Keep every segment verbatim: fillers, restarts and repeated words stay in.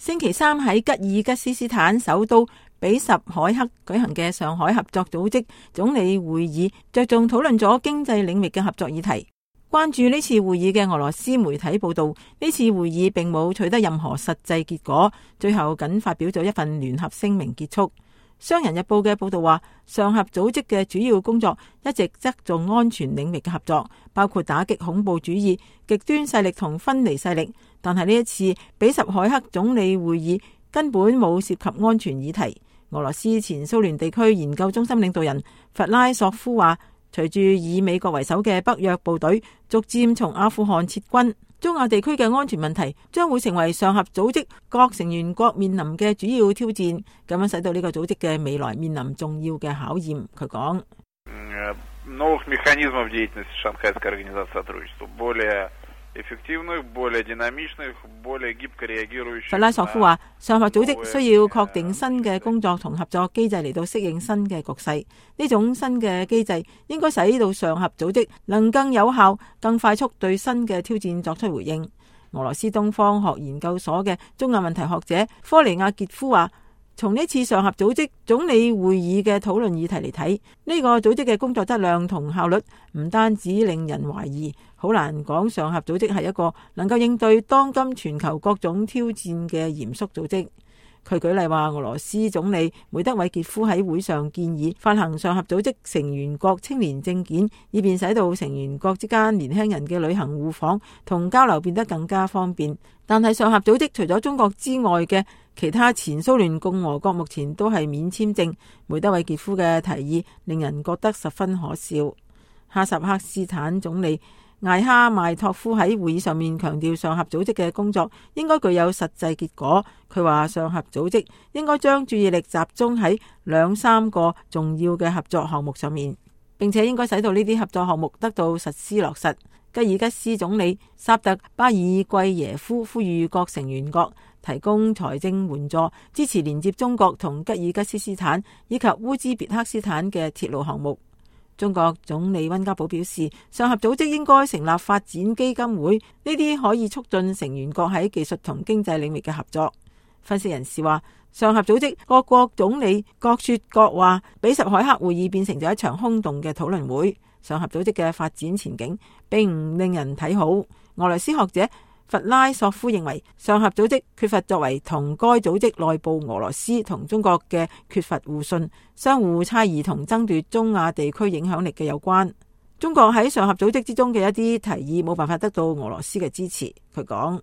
星期三喺吉爾吉斯斯坦首都比什凱克舉行嘅上海合作組織總理會議，着重討論咗經濟領域嘅合作議題。關注呢次會議嘅俄羅斯媒體報道，呢次會議並冇取得任何實際結果，最後僅發表咗一份聯合聲明結束。商人日報嘅報道話，上合組織嘅主要工作一直側重安全領域嘅合作，包括打擊恐怖主義、極端勢力同分離勢力。但係呢一次比什凱克總理會議根本冇涉及安全議題。俄羅斯前蘇聯地區研究中心領導人弗拉索夫話，隨住以美國為首嘅北約部隊逐漸從阿富汗撤軍，中亞地區嘅安全問題將會成為上合組織各成員國面臨嘅主要挑戰，咁樣使到呢個組織嘅未來面臨重要嘅考驗。佢講，弗拉索夫話，上合組織需要確定新嘅工作同合作機制嚟到適應新嘅局勢。呢種新嘅機制應該使到上合組織能更有效、更快速對新嘅挑戰作出回應。俄羅斯東方學研究所嘅中亞問題學者科尼亞傑夫話，從呢次上合組織總理會議嘅討論議題嚟睇，呢個組織嘅工作質量同效率唔單止令人懷疑，好難講上合組織係一個能夠應對當今全球各種挑戰嘅嚴肅組織。佢舉例話，俄羅斯總理梅德韋傑夫喺會上建議發行上合組織成員國青年證件，以便使到成員國之間年輕人嘅旅行互訪同交流變得更加方便。但係上合組織除咗中國之外嘅其他前蘇聯共和國目前都係免簽證。梅德韋傑夫嘅提議令人覺得十分可笑。哈薩克斯坦總理艾哈邁托夫喺會議上面強調，上合組織嘅工作應該具有實際結果。佢話上合組織應該將注意力集中喺兩三個重要嘅合作項目上面，並且應該使到呢啲合作項目得到實施落實。吉爾吉斯總理薩特巴爾季耶夫呼籲各成員國提供財政援助，支持連接中國同吉爾吉斯斯坦以及烏茲別克斯坦嘅鐵路項目。中國總理溫家寶表示，上合組織應該成立發展基金會，呢啲可以促進成員國喺技術同經濟領域嘅合作。分析人士話，上合組織各國總理各說各話，比什凱克會議變成咗一場空洞嘅討論會。上合組織嘅發展前景並唔令人睇好。俄羅斯學者弗拉索夫認為，上合組織缺乏作為同該組織內部俄羅斯同中國嘅缺乏互信、相互猜疑同爭奪中亞地區影響力嘅有關。中國喺上合組織之中嘅一啲提議冇辦法得到俄羅斯嘅支持。佢講，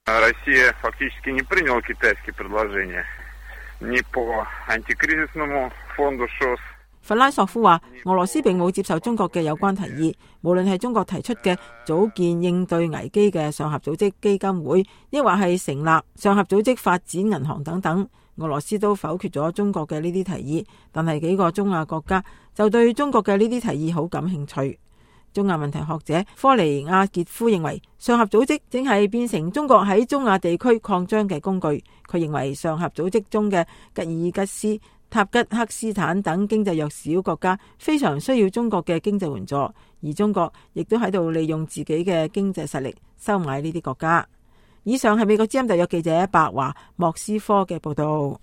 弗拉索夫話，俄羅斯並冇接受中國嘅有關提議，無論係中國提出嘅組建應對危機嘅上合組織基金會，抑或係成立上合組織發展銀行等等，俄羅斯都否決咗中國嘅呢啲提議。但係幾個中亞國家就對中國嘅呢啲提議好感興趣。中亞問題學者科尼亞傑夫認為，上合組織正係變成中國喺中亞地區擴張嘅工具。佢認為上合組織中嘅吉爾吉斯、塔吉克斯坦等經濟弱小國家非常需要中國嘅經濟援助，而中國亦都喺度利用自己嘅經濟實力收買呢啲國家。以上係美國之音特約記者白華莫斯科嘅報道。